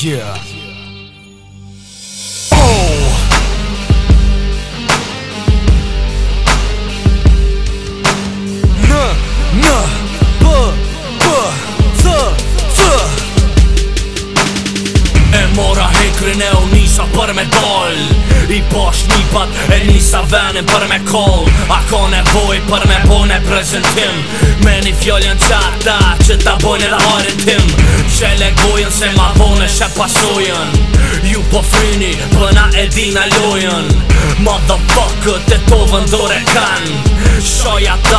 Yeah. Oh. E mora hekrin e u nisa për me dal I bash nipat e nisa venin për me call A ka nevoj për me bone prezentim Me një fjollën qata që ta bojnë edhe harin tim Qele gojën se ma vone shë pasojën Ju po fryni pëna e dina lojën Motherfucker të to vëndore kan Shoja ta,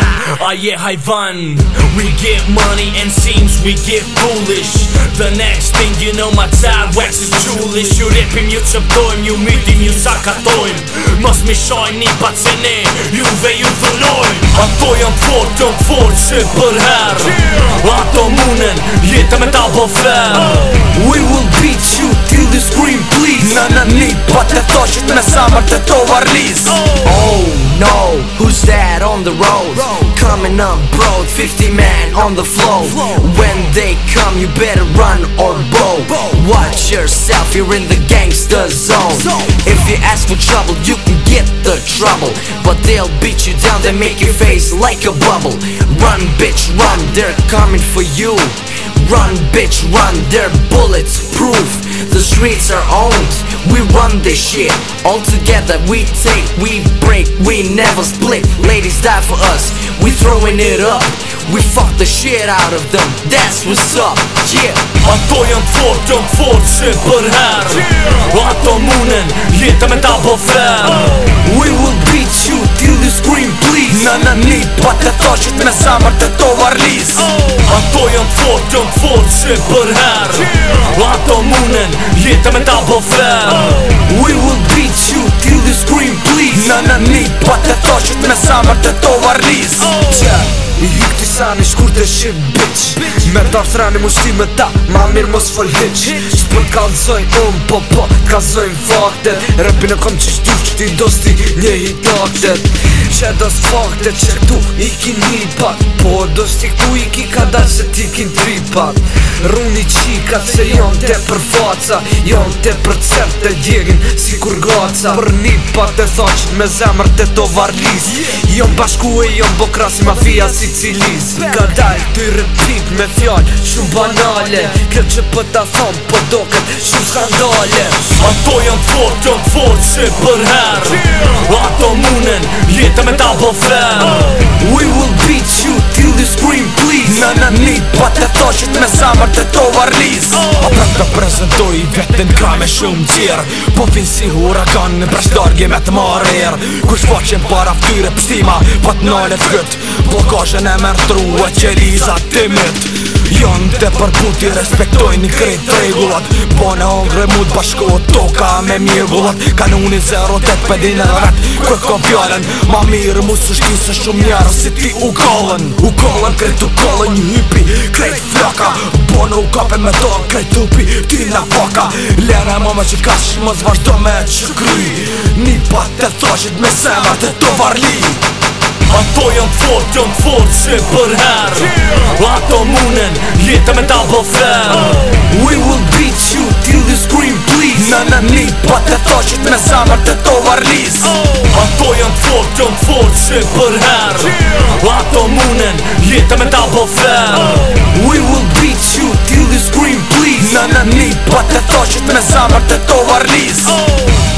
a je hajvan We get money and seems we get foolish The next thing you know my time wax is jewelish Ju ripim ju qëptojm, ju mytim ju sakatojm Mos mi shoj një pat se ne, juve ju dhëllojm Ato jam fort që për her Ato munen, jetë me ta po fer We will beat you till you scream please Në një pat e thoshit me samar të to varlis Oh no, who's that on the road? Coming up broad, 50 men on the floor When they come you better run or bow Watch yourself, you're in the gangster zone If you ask for trouble, you can get the trouble But they'll beat you down, they make your face like a bubble Run bitch, run, they're coming for you Run bitch, run, they're bulletproof The streets are owned, we run this shit All together we take, we break, we never split Ladies die for us, we throwing it up We fuck the shit out of them, that's what's up, yeah Ato jam fort që për her Ato munen, jetë me ta po fer We will beat you till you scream please Në një pat e thoshit me samar të to varlis Ato jam fort që për her Ato munen, jetë me ta po fer We will beat you till you scream please Në një pat e thoshit me samar të to varlis I hyk t'i sani shkur të shqip bitch Me t'arthrani mu shtime ta, ma mirë mos fol hitch S'po t'kalzojnë po t'kalzojnë faktet Rapin e kom që shtush që ti dosti një hitaktet Që dos faktet që këtu i ki nipat Po dosti këtu i ki ka dal se ti kin tripat Runi qikat se jon te për faca Jon te për cert të djegin si kur gaca Për nipat e thoqit me zemër të to varlis Jon bashku e jon bokrasi mafia si cilis Ka dal të replik me fjall shumë banale Kjo që për ta thom po doket shumë skandale Ato jam fort që për her Ato munen, jetë me ta po fer We will beat you till you scream please Në një pat e thoshit me samar të to varlis A për të prezentoj vetin ka me shumë gjerë Po fin si hurakan në brashtargje me të marer Kur shfaqen para ftyre pështima pa t'nalet gët Blokazhen e mërtru e qeliza timit Janë të përputi respektojnë krejt regullat Po në hongre mu t'bashkohet toka me mjegullat Kanuni 08 pedin e ret kër ka fjallën Ma mirë mu së shti se shumë njerë si ti u kallën krejt u kallën një hypi krejt flaka Po në u kape me tonë krejt tupi ti në faka Lene mame që kash më zvashdo me që kry Një pat e thoshit me semar të to varli Ato jam fort që për her Ato munen, jetë me ta po fer We will beat you till you scream please Në një pat e thoshit me samar të to varlis Ato jam fort që për her Ato munen, jetë me ta po fer We will beat you till you scream please Në një pat e thoshit me samar të to varlis